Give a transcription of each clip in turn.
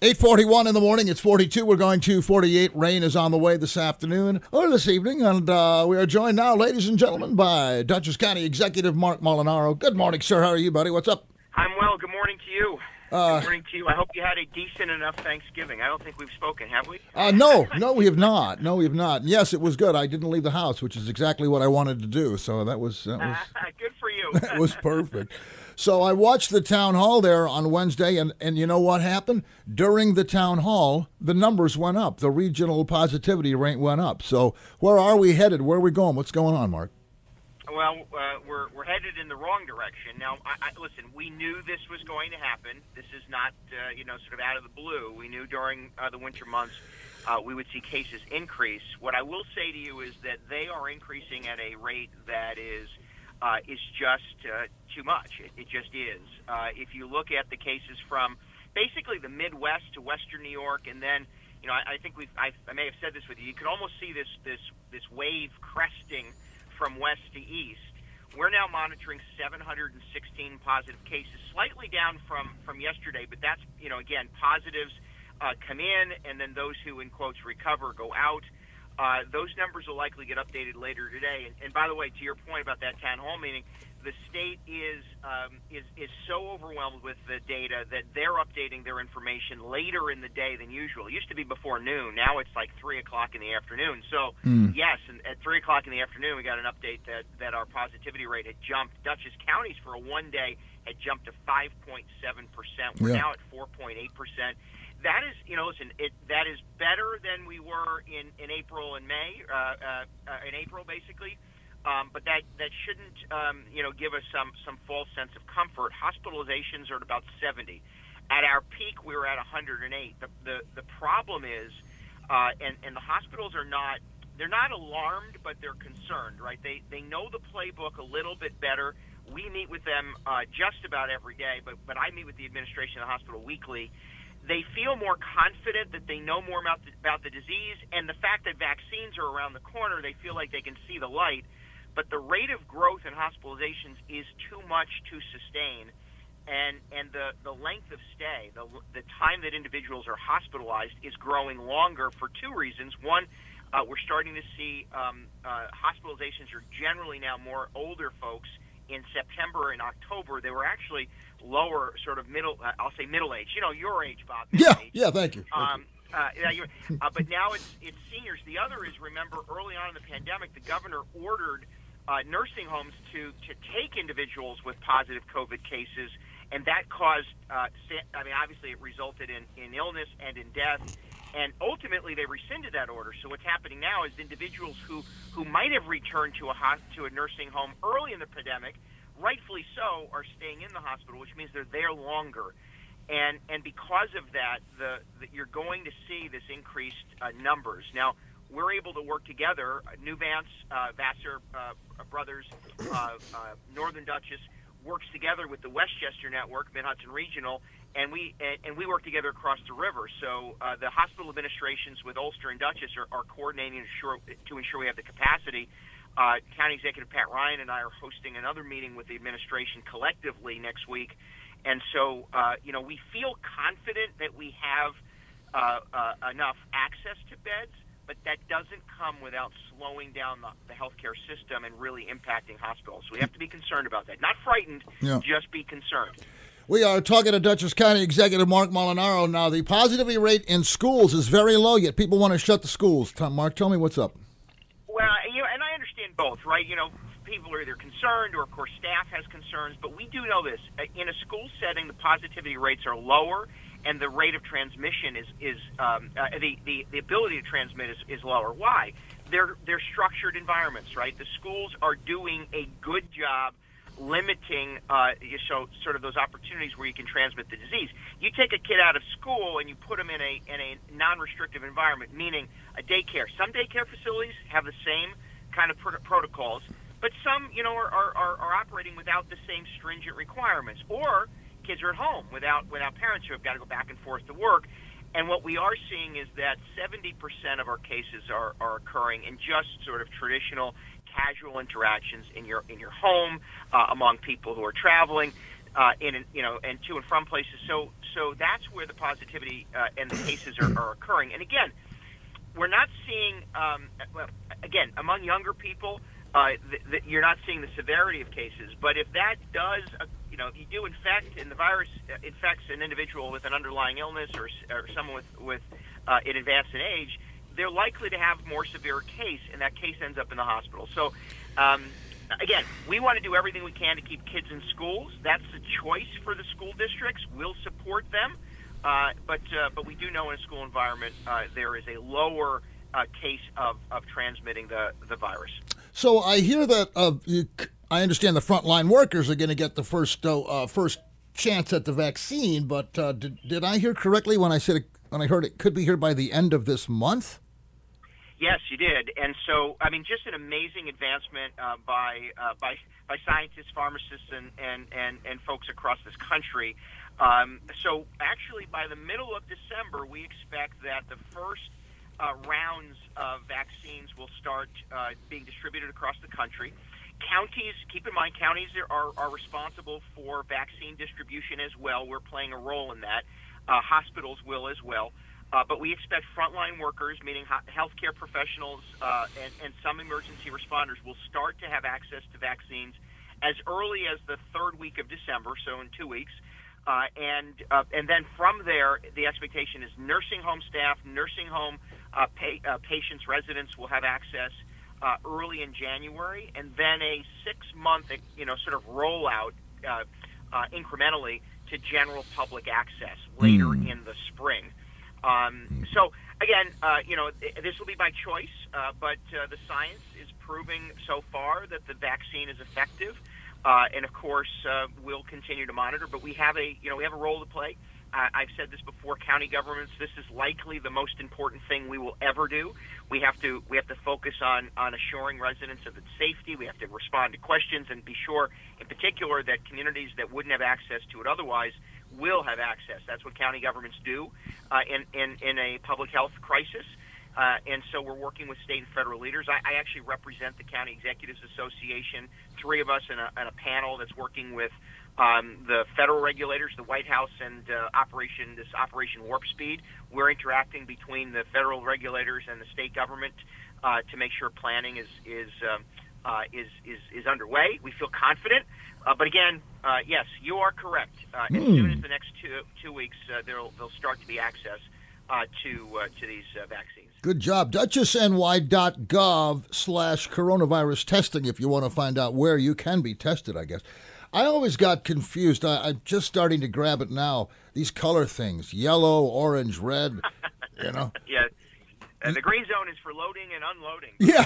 8:41 in the morning. It's 42. We're going to 48. Rain is on the way this afternoon or this evening. And we are joined now, ladies and gentlemen, by Dutchess County Executive Mark Molinaro. Good morning, sir. How are you, buddy? What's up? I'm well. Good morning to you. Good morning to you. I hope you had a decent enough Thanksgiving. I don't think we've spoken, have we? No, we have not. No, we have not. Yes, it was good. I didn't leave the house, which is exactly what I wanted to do. So that was good for you. That was perfect. So I watched the town hall there on Wednesday, and you know what happened? During the town hall, the numbers went up. The regional positivity rate went up. So where are we headed? Where are we going? What's going on, Mark? Well, we're headed in the wrong direction. Now, listen, we knew this was going to happen. This is not, sort of out of the blue. We knew during the winter months we would see cases increase. What I will say to you is that they are increasing at a rate that is just too much. It just is. If you look at the cases from basically the Midwest to Western New York, and then, I think I may have said this with you. You can almost see this wave cresting from west to east. We're now monitoring 716 positive cases, slightly down from yesterday, but that's, again, positives come in, and then those who, in quotes, recover go out. Those numbers will likely get updated later today. And by the way, to your point about that town hall meeting, the state is so overwhelmed with the data that they're updating their information later in the day than usual. It used to be before noon. Now it's like 3 o'clock in the afternoon. So, yes, and at 3 o'clock in the afternoon, we got an update that our positivity rate had jumped. Dutchess counties for a one day had jumped to 5.7%. We're now at 4.8%. That is, that is better than we were in April and May, in April basically. But that shouldn't, give us some false sense of comfort. Hospitalizations are at about 70. At our peak, we were at 108. The problem is, and the hospitals are not, they're not alarmed, but they're concerned, right? They know the playbook a little bit better. We meet with them just about every day, but I meet with the administration of the hospital weekly. They feel more confident that they know more about the disease, and the fact that vaccines are around the corner, they feel like they can see the light. But the rate of growth in hospitalizations is too much to sustain, and the length of stay, the time that individuals are hospitalized is growing longer for two reasons. One, we're starting to see hospitalizations are generally now more older folks. In September and October, they were actually lower, sort of middle age. Your age, Bob. Yeah, thank you. But now it's seniors. The other is, remember, early on in the pandemic, the governor ordered nursing homes to take individuals with positive COVID cases, and that caused, obviously it resulted in illness and in death, and ultimately they rescinded that order. So what's happening now is individuals who might have returned to a nursing home early in the pandemic, rightfully so, are staying in the hospital, which means they're there longer. And because of that, you're going to see this increased numbers. Now, we're able to work together. Nuvance, Vassar Brothers, Northern Dutchess works together with the Westchester Network, Mid-Hudson Regional, and we work together across the river. So the hospital administrations with Ulster and Dutchess are coordinating to ensure we have the capacity. County Executive Pat Ryan and I are hosting another meeting with the administration collectively next week. And so, we feel confident that we have enough access to beds, but that doesn't come without slowing down the healthcare system and really impacting hospitals. So we have to be concerned about that. Not frightened, just be concerned. We are talking to Dutchess County Executive Mark Molinaro. Now, the positivity rate in schools is very low, yet people want to shut the schools. Mark, tell me what's up. Well, and I understand both, right? People are either concerned or, of course, staff has concerns. But we do know this. In a school setting, the positivity rates are lower, and the rate of transmission is the ability to transmit is lower. Why? They're structured environments, right? The schools are doing a good job limiting sort of those opportunities where you can transmit the disease. You take a kid out of school and you put them in a non-restrictive environment, meaning a daycare. Some daycare facilities have the same kind of protocols, but some are operating without the same stringent requirements. Or kids are at home without parents who have got to go back and forth to work. And what we are seeing is that 70% of our cases are occurring in just sort of traditional casual interactions in your home, among people who are traveling. and to and from places. So that's where the positivity and the cases are occurring. And again, we're not seeing, again, among younger people, you're not seeing the severity of cases. But if that does, if you do infect and the virus infects an individual with an underlying illness or someone with in advanced in age, they're likely to have more severe case, and that case ends up in the hospital. So, again, we want to do everything we can to keep kids in schools. That's a choice for the school districts. We'll support them. But we do know in a school environment there is a lower case of transmitting the virus. So I hear that I understand the frontline workers are going to get the first chance at the vaccine. But did I hear correctly when I heard it could be here by the end of this month? Yes, you did. And so, I mean, just an amazing advancement by scientists, pharmacists, and folks across this country. So actually, by the middle of December, we expect that the first rounds of vaccines will start being distributed across the country. Counties, keep in mind, counties are responsible for vaccine distribution as well. We're playing a role in that. Hospitals will as well. But we expect frontline workers, meaning healthcare professionals and some emergency responders, will start to have access to vaccines as early as the third week of December, so in 2 weeks. And then from there, the expectation is nursing home staff, nursing home patients, residents will have access early in January, and then a 6-month, sort of rollout incrementally to general public access later in the spring. So again, this will be by choice, but the science is proving so far that the vaccine is effective. And of course, we'll continue to monitor. But we have a role to play. I've said this before. County governments. This is likely the most important thing we will ever do. We have to focus on assuring residents of its safety. We have to respond to questions and be sure, in particular, that communities that wouldn't have access to it otherwise will have access. That's what county governments do in a public health crisis. And so we're working with state and federal leaders. I actually represent the County Executives Association, 3 of us in a panel that's working with the federal regulators, the White House, and Operation Warp Speed. We're interacting between the federal regulators and the state government to make sure planning is underway. We feel confident. But again, yes, you are correct. As soon as the next 2 weeks, there'll start to be access to these vaccines. Good job. DuchessNY.gov/coronavirus testing if you want to find out where you can be tested, I guess. I always got confused. I'm just starting to grab it now. These color things, yellow, orange, red, Yeah. And the green zone is for loading and unloading.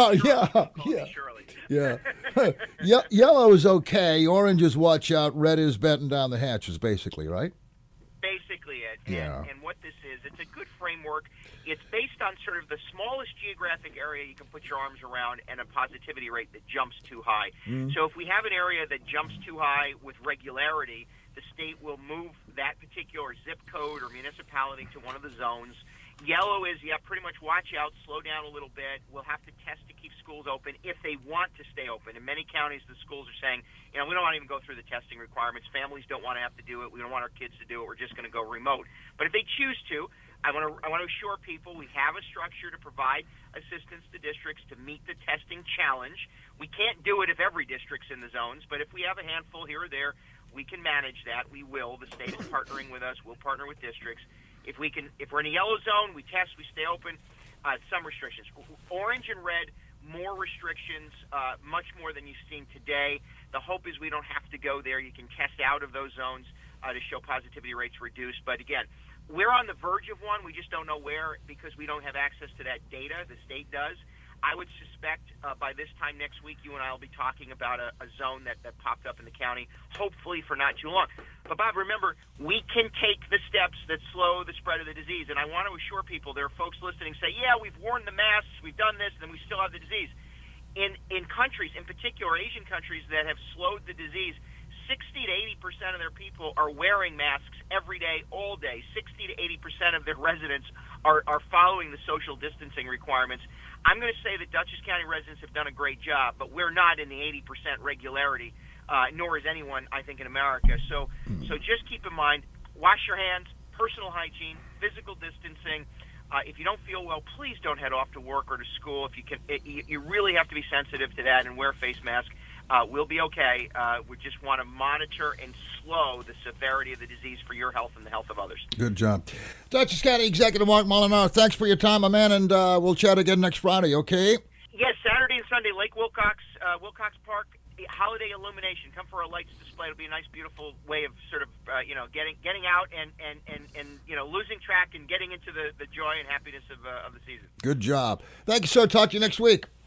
Yeah. Yellow is okay. Orange is watch out. Red is batten down the hatches, basically, right? Basically it. Yeah. And what this is, it's a good framework. It's based on sort of the smallest geographic area you can put your arms around and a positivity rate that jumps too high. So if we have an area that jumps too high with regularity, the state will move that particular zip code or municipality to one of the zones. Yellow is, pretty much watch out, slow down a little bit. We'll have to test to keep schools open if they want to stay open. In many counties, the schools are saying, we don't want to even go through the testing requirements. Families don't want to have to do it. We don't want our kids to do it. We're just going to go remote. But if they choose to, I want to assure people we have a structure to provide assistance to districts to meet the testing challenge. We can't do it if every district's in the zones, but if we have a handful here or there, we can manage that. We will. The state is partnering with us. We'll partner with districts. If we're in a yellow zone, we test, we stay open. Some restrictions. Orange and red, more restrictions, much more than you've seen today. The hope is we don't have to go there. You can test out of those zones to show positivity rates reduced. But again, we're on the verge of one. We just don't know where because we don't have access to that data. The state does. I would suspect by this time next week, you and I will be talking about a zone that popped up in the county, hopefully for not too long. But, Bob, remember, we can take the steps that slow the spread of the disease. And I want to assure people, there are folks listening say, we've worn the masks, we've done this, and then we still have the disease. In countries, in particular Asian countries that have slowed the disease, 60 to 80% of their people are wearing masks every day, all day. 60 to 80% of their residents are following the social distancing requirements. I'm going to say that Dutchess County residents have done a great job, but we're not in the 80% regularity nor is anyone, I think, in America. So just keep in mind, wash your hands, personal hygiene, physical distancing. If you don't feel well, please don't head off to work or to school. If you can, you really have to be sensitive to that and wear a face mask. We'll be okay. We just want to monitor and slow the severity of the disease for your health and the health of others. Good job. Dutchess County Executive Mark Molinaro, thanks for your time, my man, and we'll chat again next Friday, okay? Yes, Saturday and Sunday, Lake Wilcox, Wilcox Park, holiday illumination. Come for a lights display. It'll be a nice, beautiful way of sort of, getting out and losing track and getting into the joy and happiness of the season. Good job. Thank you, sir. Talk to you next week.